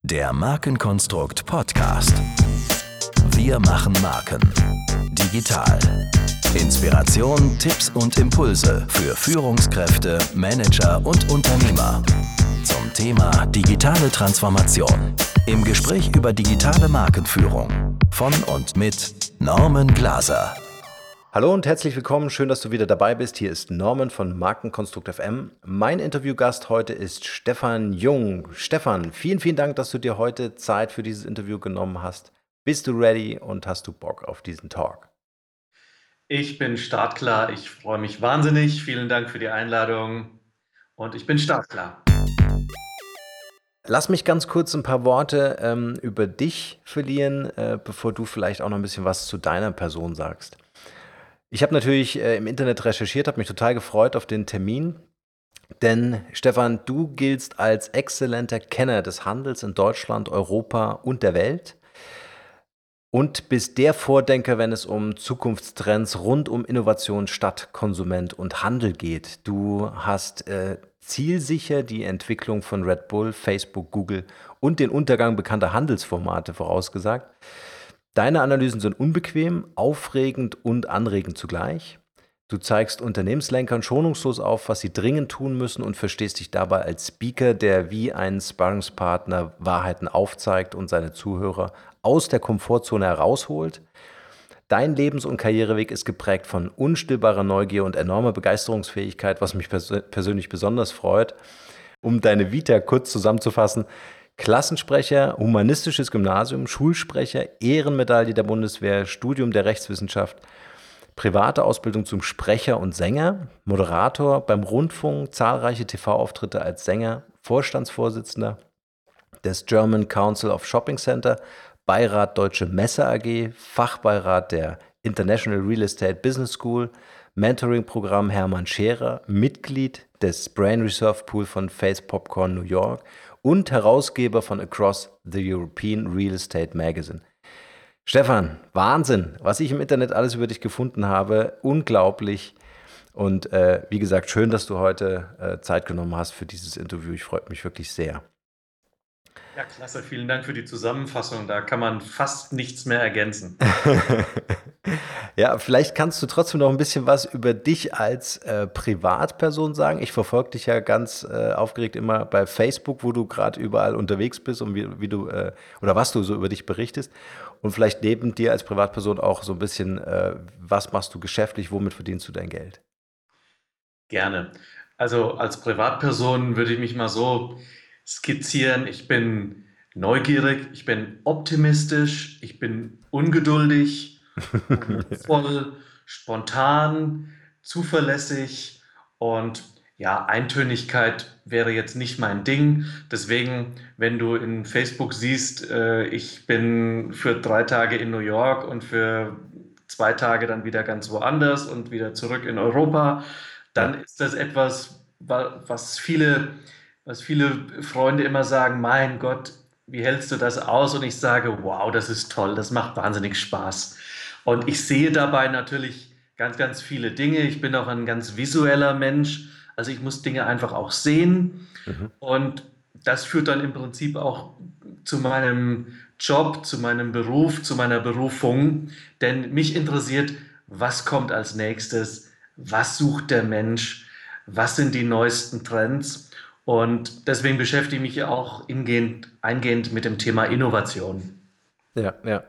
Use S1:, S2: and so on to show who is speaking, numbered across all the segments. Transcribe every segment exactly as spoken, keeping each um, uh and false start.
S1: Der Markenkonstrukt Podcast. Wir machen Marken. Digital. Inspiration, Tipps und Impulse für Führungskräfte, Manager und Unternehmer. Zum Thema digitale Transformation. Im Gespräch über digitale Markenführung. Von und mit Norman Glaser.
S2: Hallo und herzlich willkommen, schön, dass du wieder dabei bist. Hier ist Norman von Markenkonstrukt F M. Mein Interviewgast heute ist Stefan Jung. Stefan, vielen, vielen Dank, dass du dir heute Zeit für dieses Interview genommen hast. Bist du ready und hast du Bock auf diesen Talk?
S3: Ich bin startklar, ich freue mich wahnsinnig. Vielen Dank für die Einladung und ich bin startklar.
S2: Lass mich ganz kurz ein paar Worte ähm, über dich verlieren, äh, bevor du vielleicht auch noch ein bisschen was zu deiner Person sagst. Ich habe natürlich äh, im Internet recherchiert, habe mich total gefreut auf den Termin, denn Stefan, du giltst als exzellenter Kenner des Handels in Deutschland, Europa und der Welt und bist der Vordenker, wenn es um Zukunftstrends rund um Innovation, Stadt, Konsument und Handel geht. Du hast äh, zielsicher die Entwicklung von Red Bull, Facebook, Google und den Untergang bekannter Handelsformate vorausgesagt. Deine Analysen sind unbequem, aufregend und anregend zugleich. Du zeigst Unternehmenslenkern schonungslos auf, was sie dringend tun müssen und verstehst dich dabei als Speaker, der wie ein Sparringspartner Wahrheiten aufzeigt und seine Zuhörer aus der Komfortzone herausholt. Dein Lebens- und Karriereweg ist geprägt von unstillbarer Neugier und enormer Begeisterungsfähigkeit, was mich pers- persönlich besonders freut. Um deine Vita kurz zusammenzufassen: Klassensprecher, humanistisches Gymnasium, Schulsprecher, Ehrenmedaille der Bundeswehr, Studium der Rechtswissenschaft, private Ausbildung zum Sprecher und Sänger, Moderator beim Rundfunk, zahlreiche T V-Auftritte als Sänger, Vorstandsvorsitzender des German Council of Shopping Center, Beirat Deutsche Messe A G, Fachbeirat der International Real Estate Business School, Mentoring-Programm Hermann Scherer, Mitglied des Brain Reserve Pool von Face Popcorn New York und Herausgeber von Across the European Real Estate Magazine. Stefan, Wahnsinn, was ich im Internet alles über dich gefunden habe, unglaublich. Und äh, wie gesagt, schön, dass du heute äh, Zeit genommen hast für dieses Interview. Ich freue mich wirklich sehr.
S3: Ja, klasse, vielen Dank für die Zusammenfassung. Da kann man fast nichts mehr ergänzen.
S2: Ja, vielleicht kannst du trotzdem noch ein bisschen was über dich als äh, Privatperson sagen. Ich verfolge dich ja ganz äh, aufgeregt immer bei Facebook, wo du gerade überall unterwegs bist und wie, wie du äh, oder was du so über dich berichtest. Und vielleicht neben dir als Privatperson auch so ein bisschen, äh, was machst du geschäftlich, womit verdienst du dein Geld?
S3: Gerne. Also als Privatperson würde ich mich mal so skizzieren. Ich bin neugierig, ich bin optimistisch, ich bin ungeduldig, voll spontan, zuverlässig und ja, Eintönigkeit wäre jetzt nicht mein Ding. Deswegen, wenn du in Facebook siehst, äh, ich bin für drei Tage in New York und für zwei Tage dann wieder ganz woanders und wieder zurück in Europa, dann
S2: Ja.
S3: ist das etwas, wa- was viele, was viele Freunde immer sagen, mein Gott, wie hältst du das aus? Und ich sage, wow, das ist toll, das macht wahnsinnig Spaß. Und ich sehe dabei natürlich ganz, ganz viele Dinge. Ich bin auch ein ganz visueller Mensch. Also ich muss Dinge einfach auch sehen.
S2: Mhm.
S3: Und das führt dann im Prinzip auch zu meinem Job, zu meinem Beruf, zu meiner Berufung. Denn mich interessiert, was kommt als nächstes? Was sucht der Mensch? Was sind die neuesten Trends? Und deswegen beschäftige ich mich auch ingehend, eingehend mit dem Thema Innovation.
S2: Ja, ja.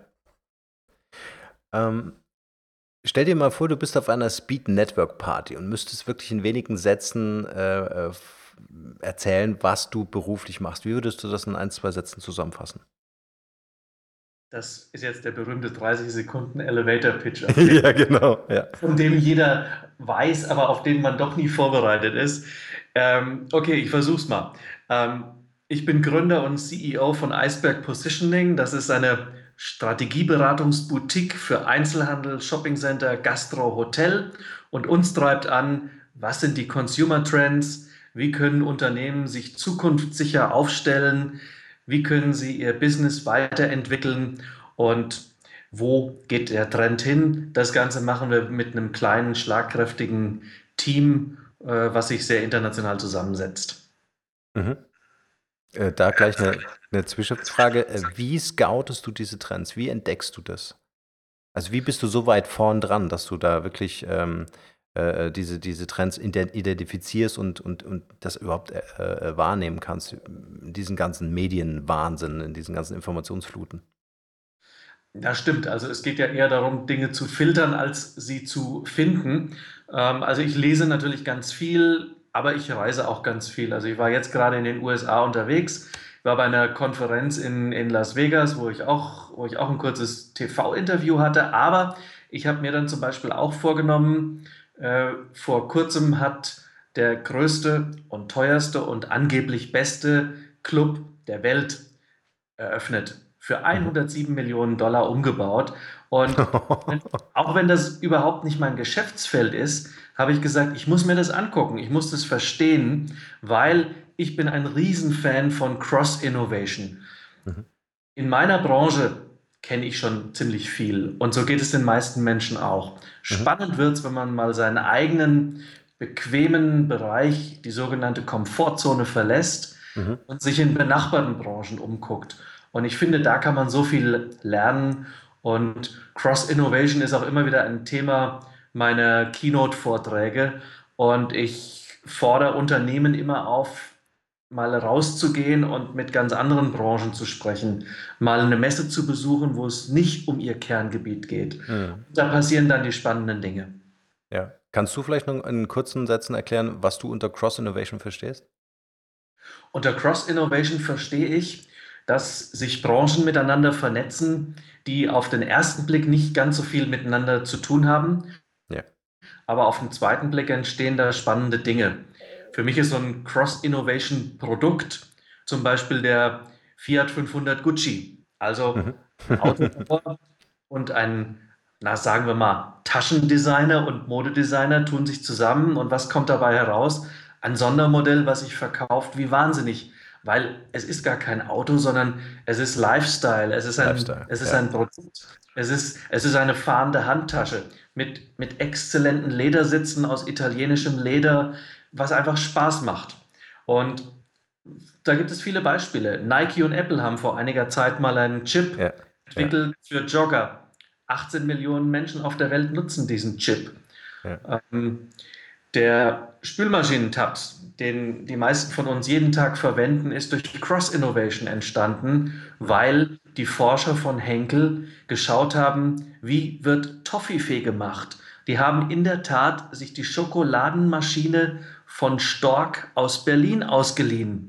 S2: Ähm, stell dir mal vor, du bist auf einer Speed Network Party und müsstest wirklich in wenigen Sätzen äh, äh, f- erzählen, was du beruflich machst. Wie würdest du das in ein, zwei Sätzen zusammenfassen?
S3: Das ist jetzt der berühmte dreißig Sekunden Elevator Pitch, auf den,
S2: Ja, genau. Ja.
S3: von dem jeder weiß, aber auf den man doch nie vorbereitet ist. Ähm, okay, ich versuch's mal. Ähm, ich bin Gründer und C E O von Iceberg Positioning. Das ist eine Strategieberatungsboutique für Einzelhandel, Shoppingcenter, Gastro, Hotel. Und uns treibt an, was sind die Consumer Trends? Wie können Unternehmen sich zukunftssicher aufstellen? Wie können sie ihr Business weiterentwickeln? Und wo geht der Trend hin? Das Ganze machen wir mit einem kleinen, schlagkräftigen Team, äh, was sich sehr international zusammensetzt.
S2: Mhm. Äh, da gleich eine, eine Zwischenfrage. Äh, Wie scoutest du diese Trends? Wie entdeckst du das? Also wie bist du so weit vorn dran, dass du da wirklich ähm, äh, diese, diese Trends ide- identifizierst und, und, und das überhaupt äh, äh, wahrnehmen kannst, in diesen ganzen Medienwahnsinn, in diesen ganzen Informationsfluten?
S3: Ja, stimmt. Also es geht ja eher darum, Dinge zu filtern, als sie zu finden. Ähm, also ich lese natürlich ganz viel, aber ich reise auch ganz viel. Also ich war jetzt gerade in den U S A unterwegs, war bei einer Konferenz in, in Las Vegas, wo ich auch, wo ich auch ein kurzes T V-Interview hatte. Aber ich habe mir dann zum Beispiel auch vorgenommen, äh, vor kurzem hat der größte und teuerste und angeblich beste Club der Welt eröffnet, für
S2: Mhm.
S3: hundertsieben Millionen Dollar umgebaut. Und auch wenn das überhaupt nicht mein Geschäftsfeld ist, habe ich gesagt, ich muss mir das angucken, ich muss das verstehen, weil ich bin ein Riesenfan von Cross-Innovation.
S2: Mhm.
S3: In meiner Branche kenne ich schon ziemlich viel und so geht es den meisten Menschen auch.
S2: Mhm.
S3: Spannend wird es, wenn man mal seinen eigenen bequemen Bereich, die sogenannte Komfortzone verlässt
S2: Mhm.
S3: und sich in benachbarten Branchen umguckt. Und ich finde, da kann man so viel lernen und Cross-Innovation ist auch immer wieder ein Thema meiner Keynote-Vorträge und ich fordere Unternehmen immer auf, mal rauszugehen und mit ganz anderen Branchen zu sprechen, mal eine Messe zu besuchen, wo es nicht um ihr Kerngebiet geht.
S2: Mhm.
S3: Da passieren dann die spannenden Dinge.
S2: Ja. Kannst du vielleicht noch in kurzen Sätzen erklären, was du unter Cross-Innovation verstehst?
S3: Unter Cross-Innovation verstehe ich, dass sich Branchen miteinander vernetzen, die auf den ersten Blick nicht ganz so viel miteinander zu tun haben,
S2: Ja.
S3: aber auf den zweiten Blick entstehen da spannende Dinge. Für mich ist so ein Cross-Innovation-Produkt zum Beispiel der Fiat fünfhundert Gucci, also
S2: Mhm.
S3: ein Autobauer und ein, na sagen wir mal, Taschendesigner und Modedesigner tun sich zusammen und was kommt dabei heraus? Ein Sondermodell, was sich verkauft wie wahnsinnig, weil es ist gar kein Auto, sondern es ist Lifestyle, es ist ein,
S2: Lifestyle,
S3: es ist
S2: ja.
S3: ein Produkt, es ist, es ist eine fahrende Handtasche mit, mit exzellenten Ledersitzen aus italienischem Leder, was einfach Spaß macht. Und da gibt es viele Beispiele. Nike und Apple haben vor einiger Zeit mal einen Chip
S2: Ja. Ja.
S3: entwickelt für Jogger. achtzehn Millionen Menschen auf der Welt nutzen diesen Chip.
S2: Ja.
S3: Ähm, der Spülmaschinentabs, den die meisten von uns jeden Tag verwenden, ist durch Cross-Innovation entstanden,
S2: Mhm.
S3: weil die Forscher von Henkel geschaut haben, wie wird Toffifee gemacht. Die haben in der Tat sich die Schokoladenmaschine von Stork aus Berlin ausgeliehen.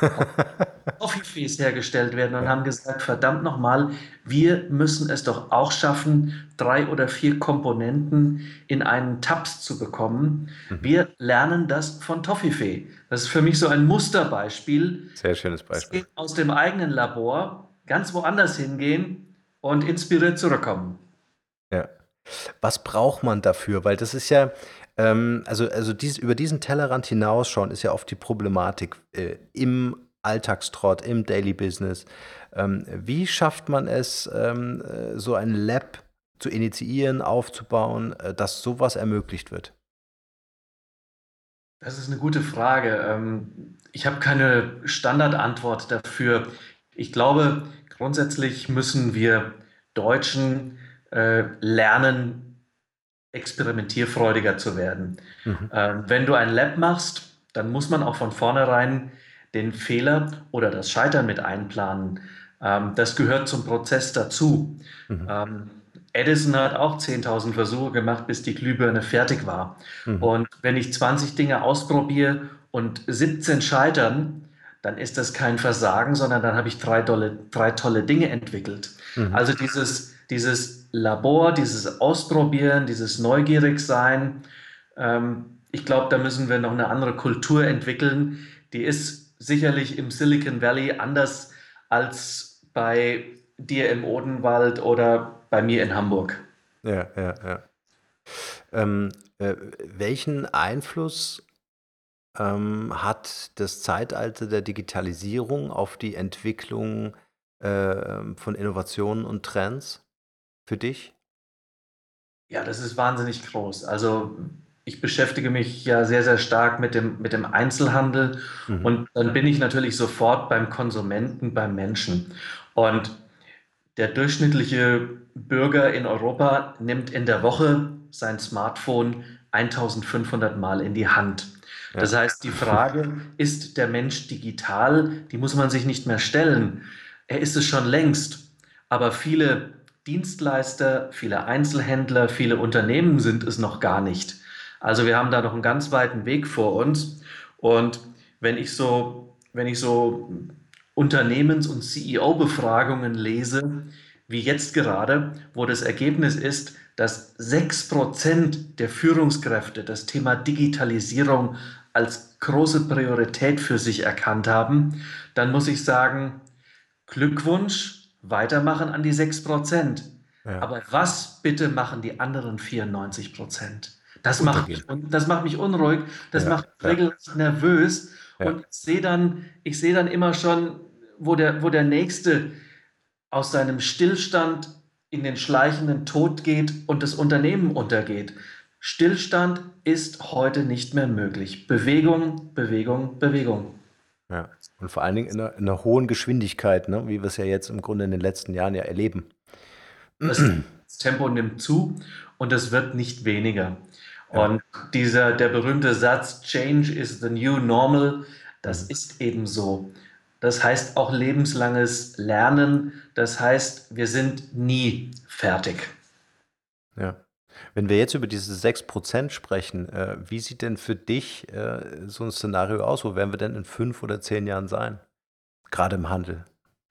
S3: Toffifees hergestellt werden und
S2: Ja.
S3: haben gesagt, verdammt nochmal, wir müssen es doch auch schaffen, drei oder vier Komponenten in einen Tabs zu bekommen.
S2: Mhm.
S3: Wir lernen das von Toffifee. Das ist für mich so ein Musterbeispiel.
S2: Sehr schönes Beispiel.
S3: Aus dem eigenen Labor ganz woanders hingehen und inspiriert zurückkommen.
S2: Ja. Was braucht man dafür? Weil das ist ja, ähm, also, also dies, über diesen Tellerrand hinausschauen ist ja oft die Problematik äh, im Alltagstrott, im Daily Business. Ähm, wie schafft man es, ähm, äh, so ein Lab zu initiieren, aufzubauen, äh, dass sowas ermöglicht wird?
S3: Das ist eine gute Frage. Ähm, Ich habe keine Standardantwort dafür. Ich glaube, grundsätzlich müssen wir Deutschen äh, lernen, experimentierfreudiger zu werden.
S2: Mhm.
S3: Ähm, Wenn du ein Lab machst, dann muss man auch von vornherein den Fehler oder das Scheitern mit einplanen. Ähm, Das gehört zum Prozess dazu.
S2: Mhm.
S3: Ähm, Edison hat auch zehntausend Versuche gemacht, bis die Glühbirne fertig war.
S2: Mhm.
S3: Und wenn ich zwanzig Dinge ausprobiere und siebzehn scheitern, dann ist das kein Versagen, sondern dann habe ich drei tolle, drei tolle Dinge entwickelt.
S2: Mhm.
S3: Also dieses, dieses Labor, dieses Ausprobieren, dieses Neugierigsein, ähm, ich glaube, da müssen wir noch eine andere Kultur entwickeln. Die ist sicherlich im Silicon Valley anders als bei dir im Odenwald oder bei mir in Hamburg.
S2: Ja, ja, ja. Ähm, äh, welchen Einfluss ähm, hat das Zeitalter der Digitalisierung auf die Entwicklung äh, von Innovationen und Trends für dich?
S3: Ja, das ist wahnsinnig groß. Also ich beschäftige mich ja sehr, sehr stark mit dem, mit dem Einzelhandel
S2: Mhm.
S3: und dann bin ich natürlich sofort beim Konsumenten, beim Menschen. Und der durchschnittliche Bürger in Europa nimmt in der Woche sein Smartphone eintausendfünfhundert Mal in die Hand. Das
S2: Ja.
S3: heißt, die Frage, ist der Mensch digital, die muss man sich nicht mehr stellen. Er ist es schon längst. Aber viele Dienstleister, viele Einzelhändler, viele Unternehmen sind es noch gar nicht. Also wir haben da noch einen ganz weiten Weg vor uns. Und wenn ich so, wenn ich so Unternehmens- und C E O-Befragungen lese, wie jetzt gerade, wo das Ergebnis ist, dass sechs Prozent der Führungskräfte das Thema Digitalisierung als große Priorität für sich erkannt haben, dann muss ich sagen, Glückwunsch, weitermachen an die sechs Prozent.
S2: Ja.
S3: Aber was bitte machen die anderen vierundneunzig Prozent? Das macht mich,
S2: Untergehen.
S3: das macht mich unruhig, das
S2: Ja,
S3: macht mich
S2: ja,
S3: regelrecht nervös.
S2: ja.
S3: Und ich sehe dann, ich sehe dann immer schon, wo der, wo der Nächste aus seinem Stillstand in den schleichenden Tod geht und das Unternehmen untergeht. Stillstand ist heute nicht mehr möglich. Bewegung, Bewegung, Bewegung.
S2: Ja. Und vor allen Dingen in einer, in einer hohen Geschwindigkeit, ne? Wie wir es ja jetzt im Grunde in den letzten Jahren ja erleben.
S3: Das Tempo nimmt zu und es wird nicht weniger.
S2: Ja.
S3: Und dieser, der berühmte Satz, Change is the new normal, das
S2: Mhm.
S3: ist eben so. Das heißt auch lebenslanges Lernen. Das heißt, wir sind nie fertig.
S2: Ja. Wenn wir jetzt über diese sechs Prozent sprechen, äh, wie sieht denn für dich äh, so ein Szenario aus? Wo werden wir denn in fünf oder zehn Jahren sein? Gerade im Handel.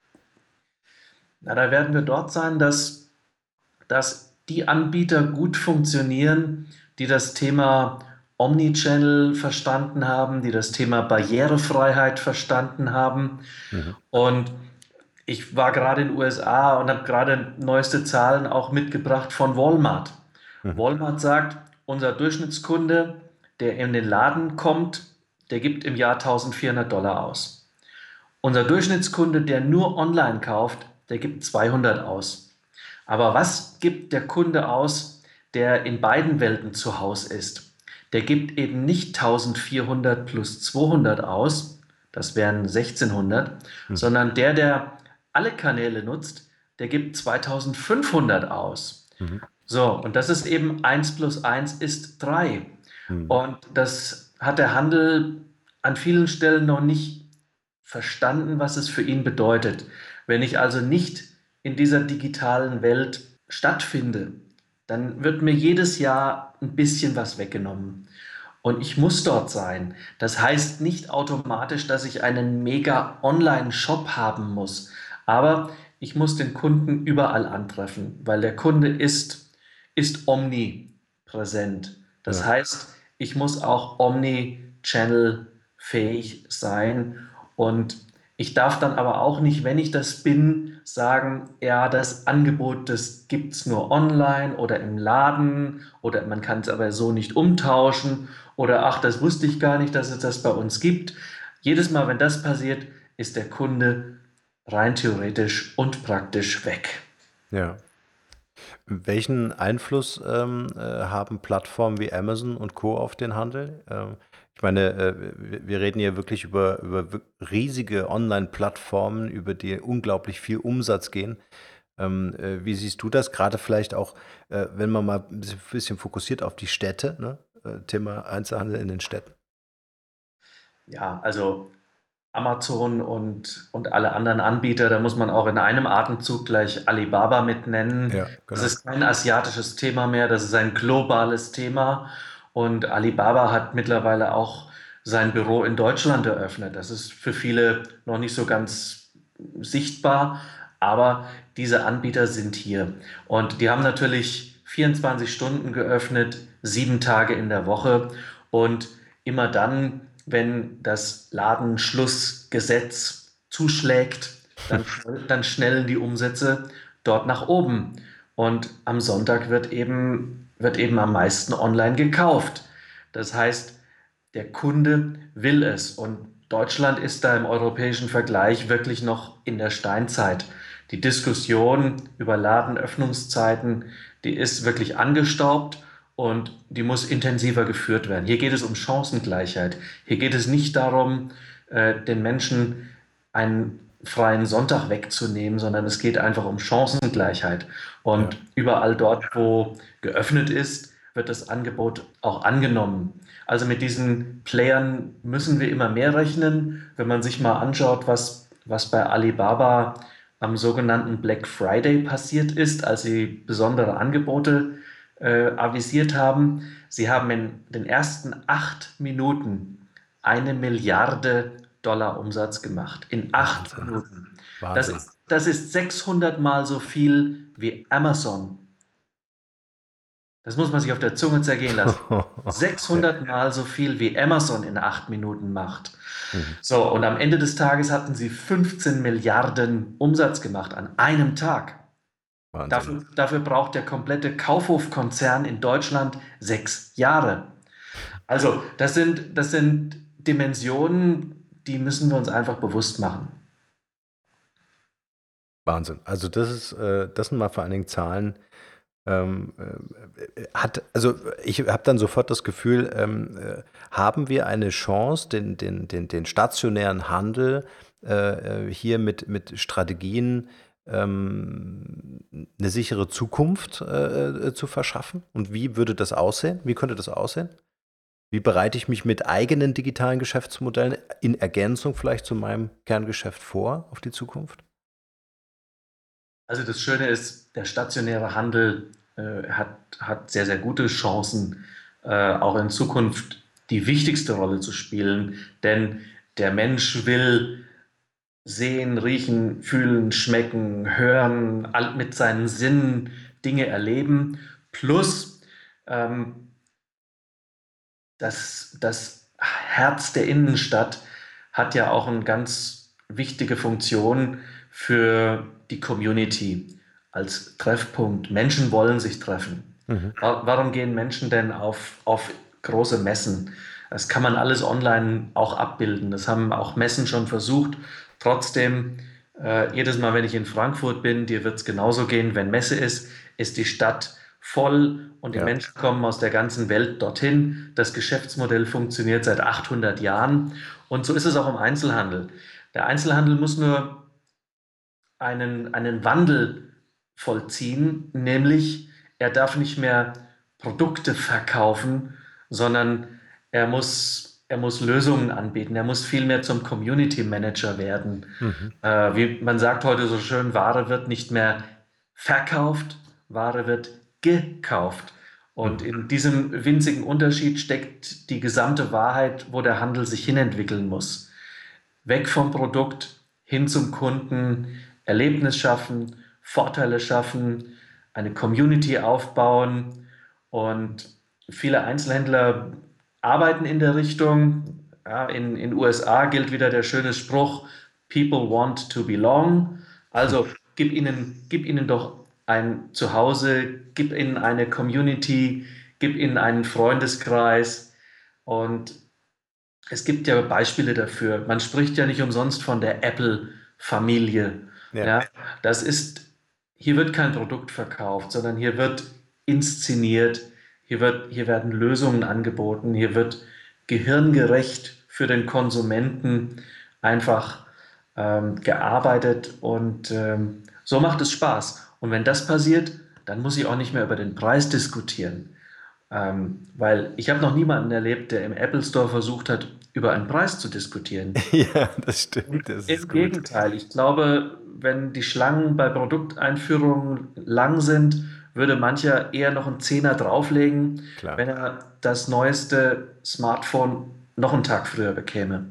S3: Na, da werden wir dort sein, dass, dass die Anbieter gut funktionieren, die das Thema Omnichannel verstanden haben, die das Thema Barrierefreiheit verstanden haben.
S2: Mhm.
S3: Und ich war gerade in den U S A und habe gerade neueste Zahlen auch mitgebracht von Walmart.
S2: Mhm.
S3: Walmart sagt, unser Durchschnittskunde, der in den Laden kommt, der gibt im Jahr eintausendvierhundert Dollar aus. Unser Durchschnittskunde, der nur online kauft, der gibt zweihundert aus. Aber was gibt der Kunde aus, der in beiden Welten zu Hause ist? Der gibt eben nicht eintausendvierhundert plus zweihundert aus, das wären sechzehnhundert,
S2: Mhm.
S3: sondern der, der alle Kanäle nutzt, der gibt zweitausendfünfhundert aus.
S2: Mhm.
S3: So, und das ist eben eins plus eins ist drei.
S2: Mhm.
S3: Und das hat der Handel an vielen Stellen noch nicht verstanden, was es für ihn bedeutet. Wenn ich also nicht in dieser digitalen Welt stattfinde, dann wird mir jedes Jahr ein bisschen was weggenommen. Und ich muss dort sein. Das heißt nicht automatisch, dass ich einen mega Online-Shop haben muss. Aber ich muss den Kunden überall antreffen, weil der Kunde ist, ist omnipräsent. Das
S2: Ja.
S3: heißt, ich muss auch Omni-Channel-fähig sein. Und ich darf dann aber auch nicht, wenn ich das bin, sagen, ja, das Angebot, das gibt es nur online oder im Laden oder man kann es aber so nicht umtauschen oder ach, das wusste ich gar nicht, dass es das bei uns gibt. Jedes Mal, wenn das passiert, ist der Kunde rein theoretisch und praktisch weg.
S2: Ja. Welchen Einfluss ähm, äh, haben Plattformen wie Amazon und Co. auf den Handel? Ähm, ich meine, äh, wir, wir reden hier wirklich über, über wir- riesige Online-Plattformen, über die unglaublich viel Umsatz gehen. Ähm, äh, wie siehst du das? Gerade vielleicht auch, äh, wenn man mal ein bisschen bisschen fokussiert auf die Städte, ne? Äh, Thema Einzelhandel in den Städten.
S3: Ja, also Amazon und, und alle anderen Anbieter, da muss man auch in einem Atemzug gleich Alibaba mit nennen.
S2: Ja,
S3: Das
S2: genau.
S3: ist kein asiatisches Thema mehr, das ist ein globales Thema. Und Alibaba hat mittlerweile auch sein Büro in Deutschland eröffnet. Das ist für viele noch nicht so ganz sichtbar, aber diese Anbieter sind hier. Und die haben natürlich vierundzwanzig Stunden geöffnet, sieben Tage in der Woche und immer dann, wenn das Ladenschlussgesetz zuschlägt, dann, dann schnellen die Umsätze dort nach oben. Und am Sonntag wird eben, wird eben am meisten online gekauft. Das heißt, der Kunde will es. Und Deutschland ist da im europäischen Vergleich wirklich noch in der Steinzeit. Die Diskussion über Ladenöffnungszeiten, die ist wirklich angestaubt. und die muss intensiver geführt werden. Hier geht es um Chancengleichheit. Hier geht es nicht darum, äh, den Menschen einen freien Sonntag wegzunehmen, sondern es geht einfach um Chancengleichheit. Und
S2: Ja.
S3: überall dort, wo geöffnet ist, wird das Angebot auch angenommen. Also mit diesen Playern müssen wir immer mehr rechnen. Wenn man sich mal anschaut, was, was bei Alibaba am sogenannten Black Friday passiert ist, als sie besondere Angebote äh, avisiert haben. Sie haben in den ersten acht Minuten eine Milliarde Dollar Umsatz gemacht. In acht
S2: Wahnsinn.
S3: Minuten. Das
S2: Wahnsinn.
S3: ist, das ist sechshundert Mal so viel wie Amazon. Das muss man sich auf der Zunge zergehen lassen. sechshundert Mal so viel wie Amazon in acht Minuten macht.
S2: Mhm.
S3: So, und am Ende des Tages hatten sie fünfzehn Milliarden Umsatz gemacht an einem Tag.
S2: Wahnsinn.
S3: Dafür, dafür braucht der komplette Kaufhof-Konzern in Deutschland sechs Jahre. Also, das sind, das sind Dimensionen, die müssen wir uns einfach bewusst machen.
S2: Wahnsinn. Also das ist, äh, das sind mal vor allen Dingen Zahlen. Ähm, äh, hat, also ich habe dann sofort das Gefühl, ähm, äh, haben wir eine Chance, den, den, den, den stationären Handel äh, äh, hier mit, mit Strategien ähm, eine sichere Zukunft äh, äh, zu verschaffen? Und wie würde das aussehen? Wie könnte das aussehen? Wie bereite ich mich mit eigenen digitalen Geschäftsmodellen in Ergänzung vielleicht zu meinem Kerngeschäft vor auf die Zukunft?
S3: Also das Schöne ist, der stationäre Handel äh, hat, hat sehr, sehr gute Chancen, äh, auch in Zukunft die wichtigste Rolle zu spielen, denn der Mensch will sehen, riechen, fühlen, schmecken, hören, all, mit seinen Sinnen Dinge erleben. Plus ähm, das, das Herz der Innenstadt hat ja auch eine ganz wichtige Funktion für die Community als Treffpunkt. Menschen wollen sich treffen.
S2: Mhm.
S3: Wa- Warum gehen Menschen denn auf, auf große Messen? Das kann man alles online auch abbilden. Das haben auch Messen schon versucht. Trotzdem, äh, jedes Mal, wenn ich in Frankfurt bin, dir wird es genauso gehen, wenn Messe ist, ist die Stadt voll und die
S2: Ja.
S3: Menschen kommen aus der ganzen Welt dorthin. Das Geschäftsmodell funktioniert seit achthundert Jahren und so ist es auch im Einzelhandel. Der Einzelhandel muss nur einen, einen Wandel vollziehen, nämlich er darf nicht mehr Produkte verkaufen, sondern er muss, er muss Lösungen anbieten. Er muss viel mehr zum Community Manager werden.
S2: Mhm.
S3: Äh, wie man sagt heute so schön, Ware wird nicht mehr verkauft, Ware wird gekauft. Und
S2: Mhm.
S3: in diesem winzigen Unterschied steckt die gesamte Wahrheit, wo der Handel sich hinentwickeln muss. Weg vom Produkt hin zum Kunden, Erlebnis schaffen, Vorteile schaffen, eine Community aufbauen. Und viele Einzelhändler arbeiten in der Richtung. Ja, in den U S A gilt wieder der schöne Spruch, People want to belong. Also gib ihnen, gib ihnen doch ein Zuhause, gib ihnen eine Community, gib ihnen einen Freundeskreis. Und es gibt ja Beispiele dafür. Man spricht ja nicht umsonst von der Apple-Familie.
S2: Ja.
S3: Ja, das ist, hier wird kein Produkt verkauft, sondern hier wird inszeniert, hier wird, hier werden Lösungen angeboten, hier wird gehirngerecht für den Konsumenten einfach ähm, gearbeitet und ähm, so macht es Spaß. Und wenn das passiert, dann muss ich auch nicht mehr über den Preis diskutieren. Ähm, weil ich habe noch niemanden erlebt, der im Apple Store versucht hat, über einen Preis zu diskutieren.
S2: Ja, das stimmt. Das ist
S3: Im
S2: gut.
S3: Gegenteil, ich glaube, wenn die Schlangen bei Produkteinführungen lang sind, würde mancher eher noch einen Zehner drauflegen,
S2: Klar.
S3: wenn er das neueste Smartphone noch einen Tag früher bekäme.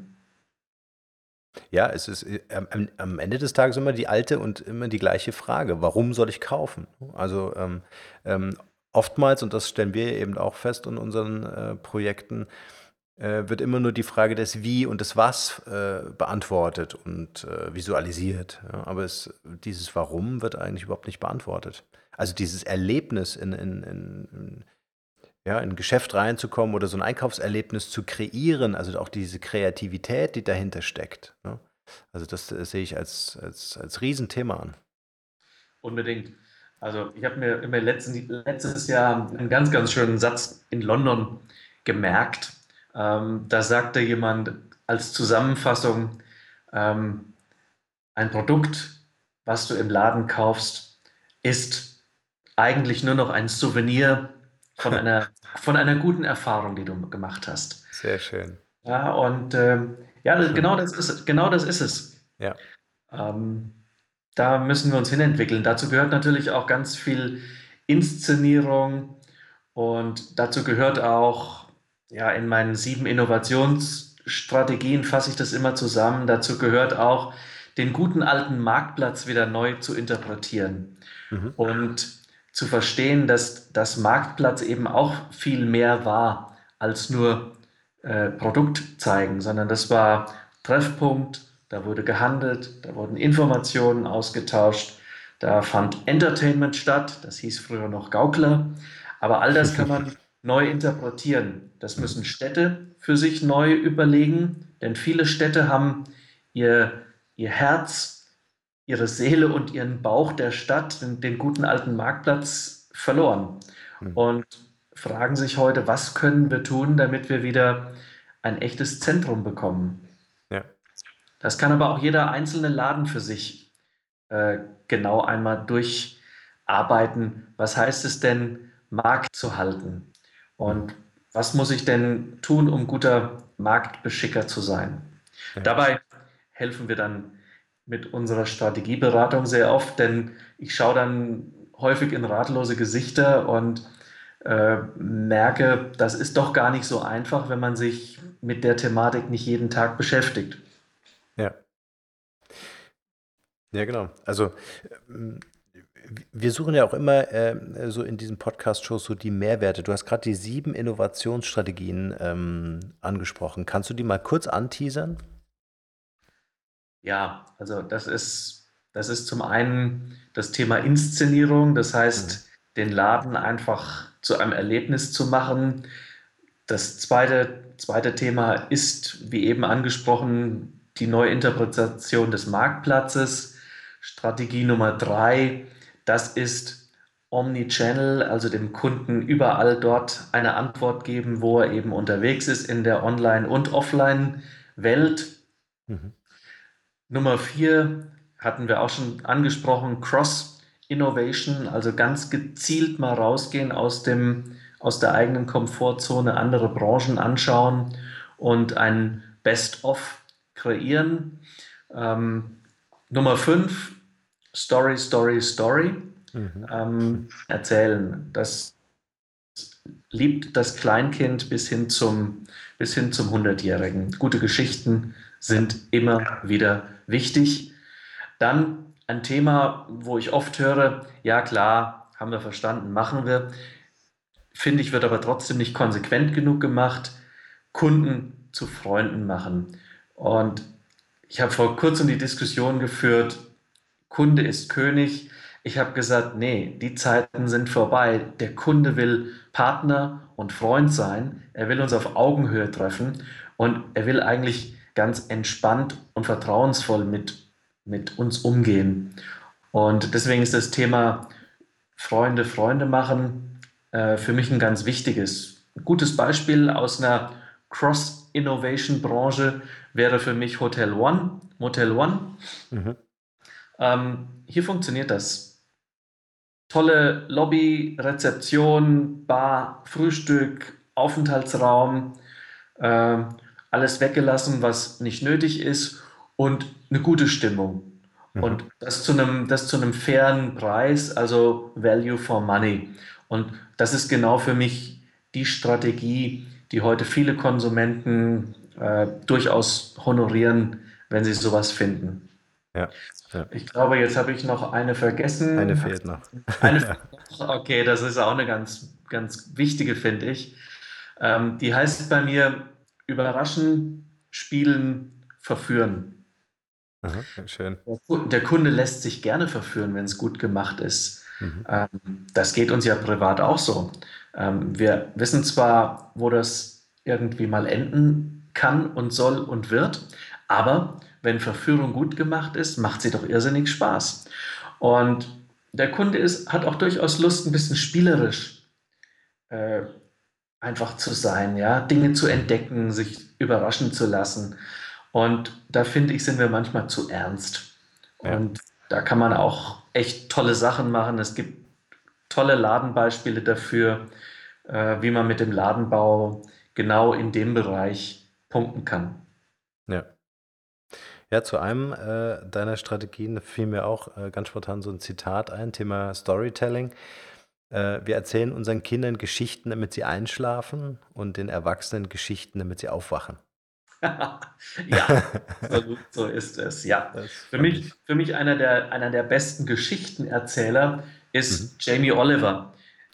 S2: Ja, es ist äh, am, am Ende des Tages immer die alte und immer die gleiche Frage. Warum soll ich kaufen? Also ähm, ähm, oftmals, und das stellen wir eben auch fest in unseren äh, Projekten, äh, wird immer nur die Frage des Wie und des Was äh, beantwortet und äh, visualisiert. Ja? Aber es, dieses Warum wird eigentlich überhaupt nicht beantwortet. Also dieses Erlebnis in, in, in, in ja, in ein Geschäft reinzukommen oder so ein Einkaufserlebnis zu kreieren, also auch diese Kreativität, die dahinter steckt. Ne? Also das äh, sehe ich als, als, als Riesenthema an.
S3: Unbedingt. Also ich habe mir, mir letzten, letztes Jahr einen ganz, ganz schönen Satz in London gemerkt. Ähm, da sagte jemand als Zusammenfassung, ähm, ein Produkt, was du im Laden kaufst, ist eigentlich nur noch ein Souvenir von einer, von einer guten Erfahrung, die du gemacht hast.
S2: Sehr schön.
S3: Ja, und ähm, ja, genau das ist, genau das ist es.
S2: Ja.
S3: Ähm, Da müssen wir uns hinentwickeln. Dazu gehört natürlich auch ganz viel Inszenierung und dazu gehört auch, ja, in meinen sieben Innovationsstrategien fasse ich das immer zusammen. Dazu gehört auch, den guten alten Marktplatz wieder neu zu interpretieren
S2: Mhm.
S3: und zu verstehen, dass das Marktplatz eben auch viel mehr war als nur äh, Produkt zeigen, sondern das war Treffpunkt, da wurde gehandelt, da wurden Informationen ausgetauscht, da fand Entertainment statt, das hieß früher noch Gaukler, aber all das kann man neu interpretieren. Das müssen Städte für sich neu überlegen, denn viele Städte haben ihr, ihr Herz, ihre Seele und ihren Bauch der Stadt, den, den guten alten Marktplatz verloren
S2: Mhm.
S3: und fragen sich heute, was können wir tun, damit wir wieder ein echtes Zentrum bekommen.
S2: Ja.
S3: Das kann aber auch jeder einzelne Laden für sich äh, genau einmal durcharbeiten. Was heißt es denn, Markt zu halten?
S2: Mhm.
S3: Und was muss ich denn tun, um guter Marktbeschicker zu sein?
S2: Ja.
S3: Dabei helfen wir dann mit unserer Strategieberatung sehr oft, denn ich schaue dann häufig in ratlose Gesichter und äh, merke, das ist doch gar nicht so einfach, wenn man sich mit der Thematik nicht jeden Tag beschäftigt.
S2: Ja. Ja, genau. Also ähm, wir suchen ja auch immer äh, so in diesen Podcast-Shows so die Mehrwerte. Du hast gerade die sieben Innovationsstrategien ähm, angesprochen. Kannst du die mal kurz anteasern?
S3: Ja, also das ist, das ist zum einen das Thema Inszenierung, das
S2: Mhm.
S3: heißt, den Laden einfach zu einem Erlebnis zu machen. Das zweite, zweite Thema ist, wie eben angesprochen, die Neuinterpretation des Marktplatzes. Strategie Nummer drei, das ist Omnichannel, also dem Kunden überall dort eine Antwort geben, wo er eben unterwegs ist in der Online- und Offline-Welt.
S2: Mhm.
S3: Nummer vier hatten wir auch schon angesprochen, Cross-Innovation, also ganz gezielt mal rausgehen aus dem, aus der eigenen Komfortzone, andere Branchen anschauen und ein Best-of kreieren. Ähm, Nummer fünf, Story, Story, Story.
S2: Mhm.
S3: Ähm, erzählen. Das liebt das Kleinkind bis hin zum, bis hin zum Hundertjährigen. Gute Geschichten
S2: Ja.
S3: sind immer wieder wichtig. Dann ein Thema, wo ich oft höre, ja klar, haben wir verstanden, machen wir. Finde ich, wird aber trotzdem nicht konsequent genug gemacht. Kunden zu Freunden machen. Und ich habe vor kurzem die Diskussion geführt, Kunde ist König. Ich habe gesagt, nee, die Zeiten sind vorbei. Der Kunde will Partner und Freund sein. Er will uns auf Augenhöhe treffen und er will eigentlich ganz entspannt und vertrauensvoll mit, mit uns umgehen. Und deswegen ist das Thema Freunde, Freunde machen äh, für mich ein ganz wichtiges. Ein gutes Beispiel aus einer Cross-Innovation-Branche wäre für mich Hotel One, Motel One.
S2: Mhm.
S3: Ähm, hier funktioniert das. Tolle Lobby, Rezeption, Bar, Frühstück, Aufenthaltsraum, äh, alles weggelassen, was nicht nötig ist und eine gute Stimmung.
S2: Mhm.
S3: Und das zu einem, das zu einem fairen Preis, also Value for Money. Und das ist genau für mich die Strategie, die heute viele Konsumenten äh, durchaus honorieren, wenn sie sowas finden.
S2: Ja. Ja.
S3: Ich glaube, jetzt habe ich noch eine
S2: Eine
S3: vergessen.
S2: fehlt noch.
S3: Eine,
S2: Ja.
S3: okay, das ist auch eine ganz, ganz wichtige, finde ich. Ähm, die heißt bei mir überraschen, spielen, verführen.
S2: Aha, schön.
S3: Der Kunde lässt sich gerne verführen, wenn es gut gemacht ist.
S2: Mhm.
S3: Ähm, das geht uns ja privat auch so. Ähm, wir wissen zwar, wo das irgendwie mal enden kann und soll und wird, aber wenn Verführung gut gemacht ist, macht sie doch irrsinnig Spaß. Und der Kunde ist, hat auch durchaus Lust, ein bisschen spielerisch äh, einfach zu sein, ja, Dinge zu entdecken, sich überraschen zu lassen. Und da finde ich, sind wir manchmal zu ernst.
S2: Ja.
S3: Und da kann man auch echt tolle Sachen machen. Es gibt tolle Ladenbeispiele dafür, äh, wie man mit dem Ladenbau genau in dem Bereich punkten kann.
S2: Ja. Ja, zu einem äh, deiner Strategien fiel mir auch äh, ganz spontan so ein Zitat ein, Thema Storytelling. Äh, wir erzählen unseren Kindern Geschichten, damit sie einschlafen und den Erwachsenen Geschichten, damit sie aufwachen.
S3: Ja, absolut, so ist es. Ja,
S2: Das
S3: für
S2: fand
S3: mich,
S2: ich.
S3: für mich einer der, einer der besten Geschichtenerzähler
S2: Mhm.
S3: ist Jamie Oliver.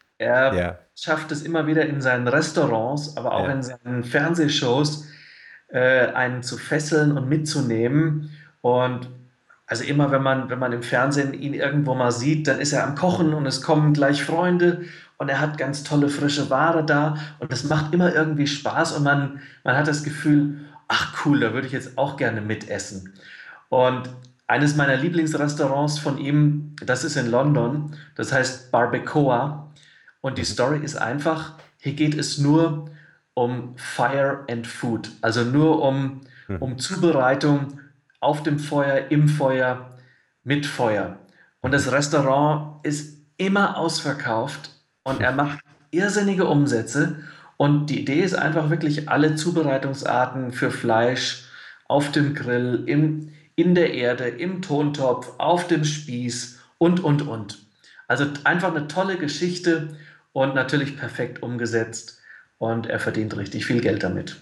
S3: Er
S2: Ja,
S3: schafft es immer wieder in seinen Restaurants, aber auch
S2: ja.
S3: in seinen Fernsehshows, äh, einen zu fesseln und mitzunehmen. Und also immer, wenn man, wenn man im Fernsehen ihn irgendwo mal sieht, dann ist er am Kochen und es kommen gleich Freunde und er hat ganz tolle frische Ware da und das macht immer irgendwie Spaß und man, man hat das Gefühl, ach cool, da würde ich jetzt auch gerne mitessen. Und eines meiner Lieblingsrestaurants von ihm, das ist in London, das heißt Barbacoa. Und die
S2: Mhm.
S3: Story ist einfach, hier geht es nur um Fire and Food, also nur um,
S2: Mhm.
S3: um Zubereitung auf dem Feuer, im Feuer, mit Feuer. Und
S2: Mhm.
S3: das Restaurant ist immer ausverkauft und er macht irrsinnige Umsätze. Und die Idee ist einfach wirklich alle Zubereitungsarten für Fleisch auf dem Grill, im, in der Erde, im Tontopf, auf dem Spieß und, und, und. Also einfach eine tolle Geschichte und natürlich perfekt umgesetzt und er verdient richtig viel Geld damit.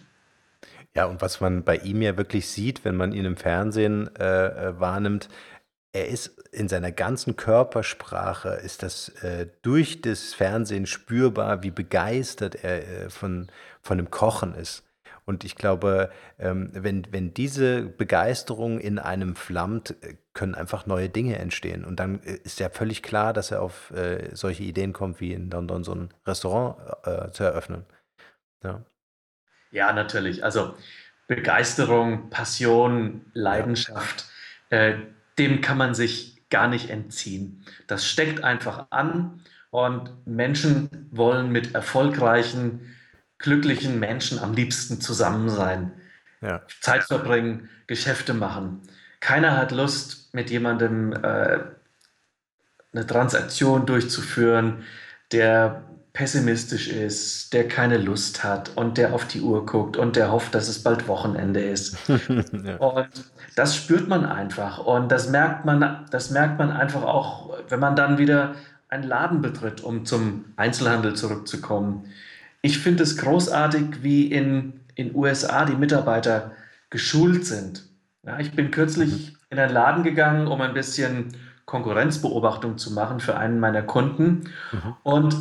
S2: Ja, und was man bei ihm ja wirklich sieht, wenn man ihn im Fernsehen äh, äh, wahrnimmt, er ist in seiner ganzen Körpersprache, ist das äh, durch das Fernsehen spürbar, wie begeistert er äh, von, von dem Kochen ist. Und ich glaube, ähm, wenn, wenn diese Begeisterung in einem flammt, äh, können einfach neue Dinge entstehen. Und dann äh, ist ja völlig klar, dass er auf äh, solche Ideen kommt, wie in London so ein Restaurant äh, zu eröffnen. Ja,
S3: Ja, natürlich. Also Begeisterung, Passion,
S2: ja.
S3: Leidenschaft, äh, dem kann man sich gar nicht entziehen. Das steckt einfach an und Menschen wollen mit erfolgreichen, glücklichen Menschen am liebsten zusammen sein,
S2: Ja.
S3: Zeit verbringen, Geschäfte machen. Keiner hat Lust, mit jemandem äh, eine Transaktion durchzuführen, der pessimistisch ist, der keine Lust hat und der auf die Uhr guckt und der hofft, dass es bald Wochenende ist.
S2: Ja.
S3: Und das spürt man einfach und das merkt man, das merkt man einfach auch, wenn man dann wieder einen Laden betritt, um zum Einzelhandel zurückzukommen. Ich finde es großartig, wie in in U S A die Mitarbeiter geschult sind. Ja, ich bin
S2: Mhm.
S3: kürzlich in einen Laden gegangen, um ein bisschen Konkurrenzbeobachtung zu machen für einen meiner Kunden.
S2: Mhm.
S3: Und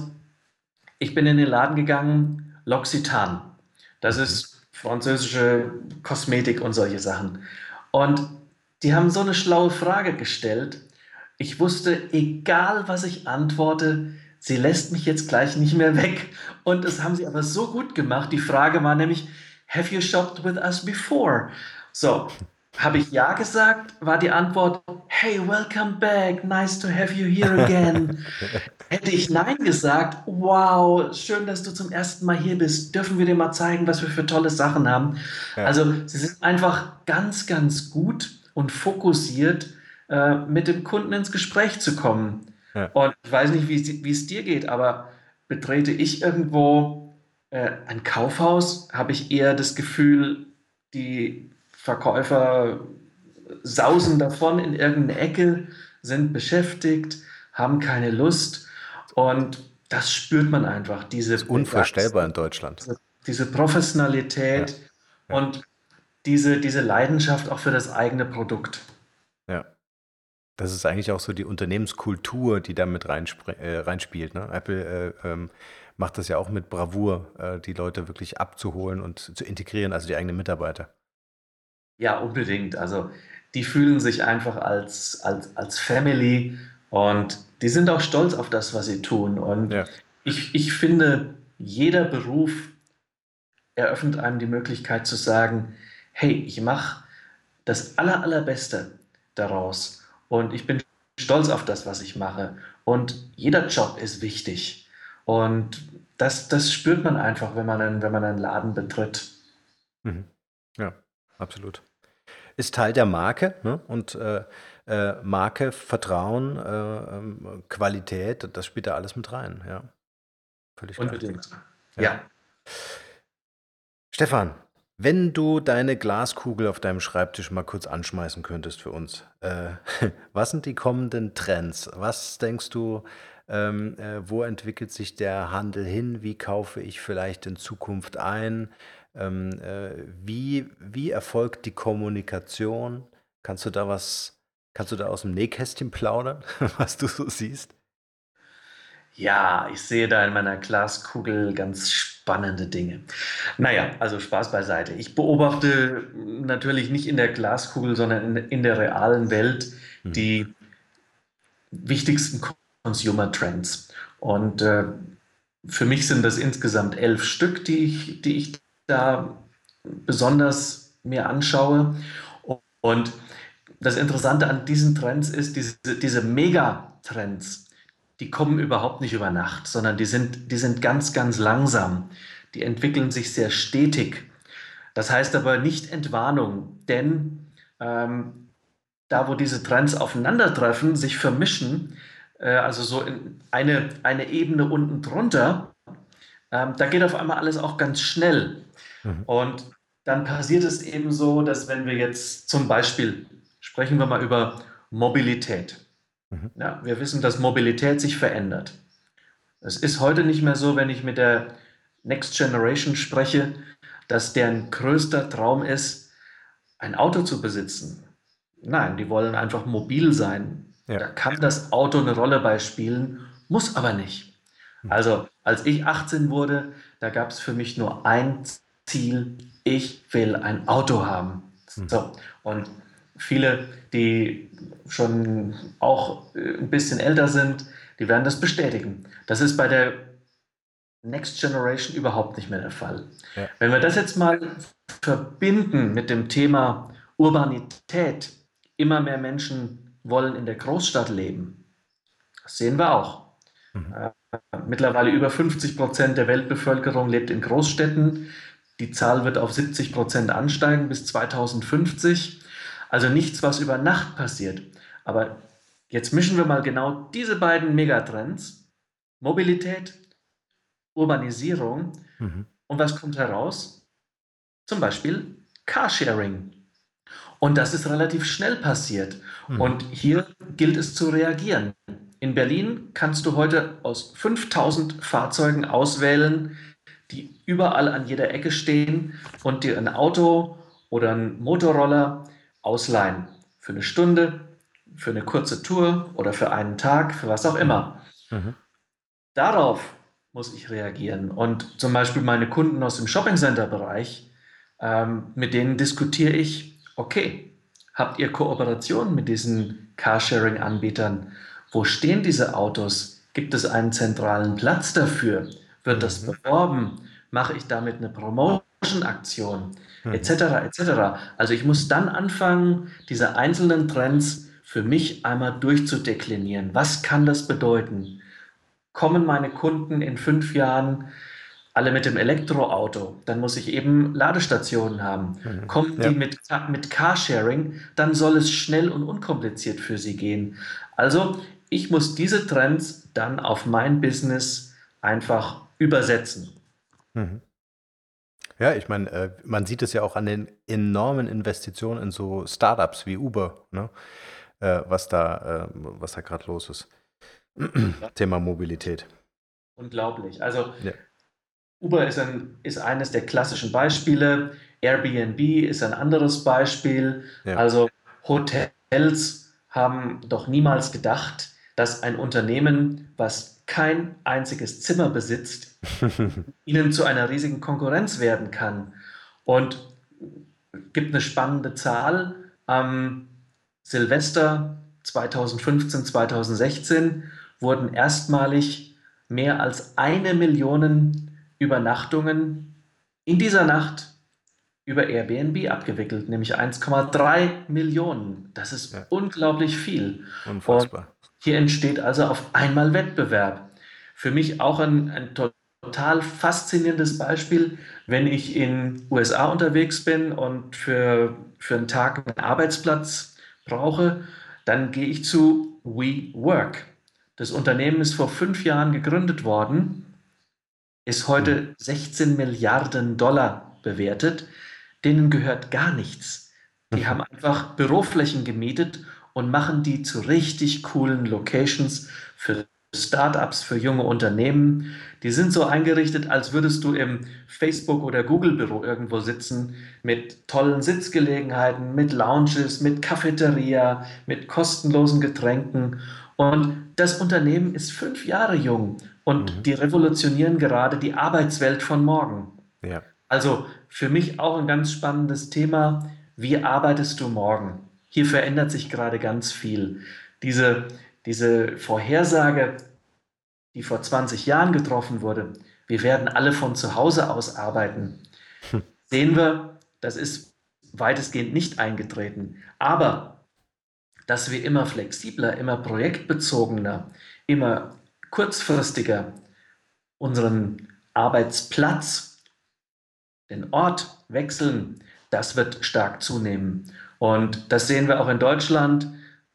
S3: ich bin in den Laden gegangen, L'Occitane. Das
S2: Mhm.
S3: ist französische Kosmetik und solche Sachen. Und die haben so eine schlaue Frage gestellt. Ich wusste, egal was ich antworte, sie lässt mich jetzt gleich nicht mehr weg. Und das haben sie aber so gut gemacht. Die Frage war nämlich, have you shopped with us before? So, habe ich ja gesagt, war die Antwort, hey, welcome back, nice to have you here again. Hätte ich Nein gesagt, wow, schön, dass du zum ersten Mal hier bist. Dürfen wir dir mal zeigen, was wir für tolle Sachen haben?
S2: Ja,
S3: Also, sie sind einfach ganz, ganz gut und fokussiert, äh, mit dem Kunden ins Gespräch zu kommen.
S2: ja.
S3: Und ich weiß nicht, wie es, wie es dir geht, aber betrete ich irgendwo äh, ein Kaufhaus, habe ich eher das Gefühl, die Verkäufer sausen davon in irgendeine Ecke, sind beschäftigt, haben keine Lust. Und das spürt man einfach, diese
S2: Ist unvorstellbar in
S3: Begeisterung,
S2: Deutschland.
S3: diese, diese
S2: Ja,
S3: Professionalität
S2: ja,
S3: und diese, diese Leidenschaft auch für das eigene Produkt.
S2: ja. Das ist eigentlich auch so die Unternehmenskultur, die da mit reinspr äh, reinspielt, ne? Apple äh, ähm, macht das ja auch mit Bravour, äh, die Leute wirklich abzuholen und zu integrieren, also die eigenen Mitarbeiter.
S3: Ja, unbedingt. Also die fühlen sich einfach als, als, als Family und die sind auch stolz auf das, was sie tun. Und
S2: Ja,
S3: ich, ich finde, jeder Beruf eröffnet einem die Möglichkeit zu sagen, hey, ich mache das Aller, Allerbeste daraus. Und ich bin stolz auf das, was ich mache. Und jeder Job ist wichtig. Und das, das spürt man einfach, wenn man einen, wenn man einen Laden betritt.
S2: Mhm. Ja, absolut. Ist Teil der Marke, ne? Und äh, äh, Marke, Vertrauen, äh, ähm, Qualität, das spielt da alles mit rein, ja. Völlig klar.
S3: Unbedingt.
S2: Ja.
S3: Ja.
S2: Stefan, wenn du deine Glaskugel auf deinem Schreibtisch mal kurz anschmeißen könntest für uns, äh, was sind die kommenden Trends? Was denkst du, ähm, äh, wo entwickelt sich der Handel hin? Wie kaufe ich vielleicht in Zukunft ein? Ähm, äh, wie, wie erfolgt die Kommunikation? Kannst du da was, kannst du da aus dem Nähkästchen plaudern, was du so siehst?
S3: Ja, ich sehe da in meiner Glaskugel ganz spannende Dinge. Naja, also Spaß beiseite. Ich beobachte natürlich nicht in der Glaskugel, sondern in, in der realen Welt
S2: Mhm.
S3: die wichtigsten Consumer Trends. Und äh, für mich sind das insgesamt elf Stück, die ich, die ich da besonders mir anschaue. Und das Interessante an diesen Trends ist, diese, diese Megatrends, die kommen überhaupt nicht über Nacht, sondern die sind, die sind ganz, ganz langsam. Die entwickeln sich sehr stetig. Das heißt aber nicht Entwarnung, denn ähm, da, wo diese Trends aufeinandertreffen, sich vermischen, äh, also so in eine, eine Ebene unten drunter, ähm, da geht auf einmal alles auch ganz schnell.
S2: Mhm.
S3: Und dann passiert es eben so, dass wenn wir jetzt zum Beispiel, sprechen wir mal über Mobilität.
S2: Mhm.
S3: Ja, wir wissen, dass Mobilität sich verändert. Es ist heute nicht mehr so, wenn ich mit der Next Generation spreche, dass deren größter Traum ist, ein Auto zu besitzen. Nein, die wollen einfach mobil sein.
S2: Ja.
S3: Da kann das Auto eine Rolle bei spielen, muss aber nicht. Also, als ich achtzehn wurde, da gab es für mich nur ein Ziel: ich will ein Auto haben. So, und viele, die schon auch äh, ein bisschen älter sind, die werden das bestätigen. Das ist bei der Next Generation überhaupt nicht mehr der Fall.
S2: Ja.
S3: Wenn wir das jetzt mal verbinden mit dem Thema Urbanität, immer mehr Menschen wollen in der Großstadt leben. Das sehen wir auch.
S2: Mhm.
S3: Äh, mittlerweile über fünfzig Prozent der Weltbevölkerung lebt in Großstädten. Die Zahl wird auf siebzig Prozent ansteigen bis zweitausendfünfzig. Also nichts, was über Nacht passiert. Aber jetzt mischen wir mal genau diese beiden Megatrends: Mobilität, Urbanisierung.
S2: Mhm.
S3: Und was kommt heraus? Zum Beispiel Carsharing. Und das ist relativ schnell passiert.
S2: Mhm.
S3: Und hier gilt es zu reagieren. In Berlin kannst du heute aus fünftausend Fahrzeugen auswählen, die überall an jeder Ecke stehen und dir ein Auto oder einen Motorroller ausleihen. Für eine Stunde, für eine kurze Tour oder für einen Tag, für was auch immer.
S2: Mhm.
S3: Darauf muss ich reagieren. Und zum Beispiel meine Kunden aus dem Shopping-Center-Bereich, ähm, mit denen diskutiere ich: Okay, habt ihr Kooperationen mit diesen Carsharing-Anbietern? Wo stehen diese Autos? Gibt es einen zentralen Platz dafür? Wird das beworben? Mache ich damit eine Promotion-Aktion? Etc., et cetera. Also ich muss dann anfangen, diese einzelnen Trends für mich einmal durchzudeklinieren. Was kann das bedeuten? Kommen meine Kunden in fünf Jahren alle mit dem Elektroauto, dann muss ich eben Ladestationen haben.
S2: Mhm.
S3: Kommen
S2: Ja.
S3: die mit, mit Carsharing, dann soll es schnell und unkompliziert für sie gehen. Also ich muss diese Trends dann auf mein Business einfach übersetzen.
S2: Mhm. Ja, ich meine, äh, man sieht es ja auch an den enormen Investitionen in so Startups wie Uber, ne? Äh, was da, äh, was da gerade los ist. Thema Mobilität.
S3: Unglaublich. Also
S2: Ja.
S3: Uber ist, ein, ist eines der klassischen Beispiele. Airbnb ist ein anderes Beispiel.
S2: Ja.
S3: Also Hotels haben doch niemals gedacht, dass ein Unternehmen, was kein einziges Zimmer besitzt, ihnen zu einer riesigen Konkurrenz werden kann. Und gibt eine spannende Zahl. Am Silvester zweitausendfünfzehn, zweitausendsechzehn wurden erstmalig mehr als eine Million Übernachtungen in dieser Nacht über Airbnb abgewickelt, nämlich eins Komma drei Millionen. Das ist
S2: Ja,
S3: unglaublich viel. Und
S2: unfassbar.
S3: hier entsteht also auf einmal Wettbewerb. Für mich auch ein, ein total faszinierendes Beispiel, wenn ich in U S A unterwegs bin und für, für einen Tag einen Arbeitsplatz brauche, dann gehe ich zu WeWork. Das Unternehmen ist vor fünf Jahren gegründet worden, ist
S2: Mhm.
S3: heute sechzehn Milliarden Dollar bewertet. Denen gehört gar nichts. Die haben einfach Büroflächen gemietet und machen die zu richtig coolen Locations für Startups, für junge Unternehmen. Die sind so eingerichtet, als würdest du im Facebook- oder Google-Büro irgendwo sitzen, mit tollen Sitzgelegenheiten, mit Lounges, mit Cafeteria, mit kostenlosen Getränken. Und das Unternehmen ist fünf Jahre jung und
S2: Mhm.
S3: die revolutionieren gerade die Arbeitswelt von morgen.
S2: Ja.
S3: Also für mich auch ein ganz spannendes Thema. Wie arbeitest du morgen? Hier verändert sich gerade ganz viel. Diese, diese Vorhersage, die vor zwanzig Jahren getroffen wurde, wir werden alle von zu Hause aus arbeiten, sehen wir, das ist weitestgehend nicht eingetreten. Aber dass wir immer flexibler, immer projektbezogener, immer kurzfristiger unseren Arbeitsplatz, den Ort wechseln, das wird stark zunehmen. Und das sehen wir auch in Deutschland.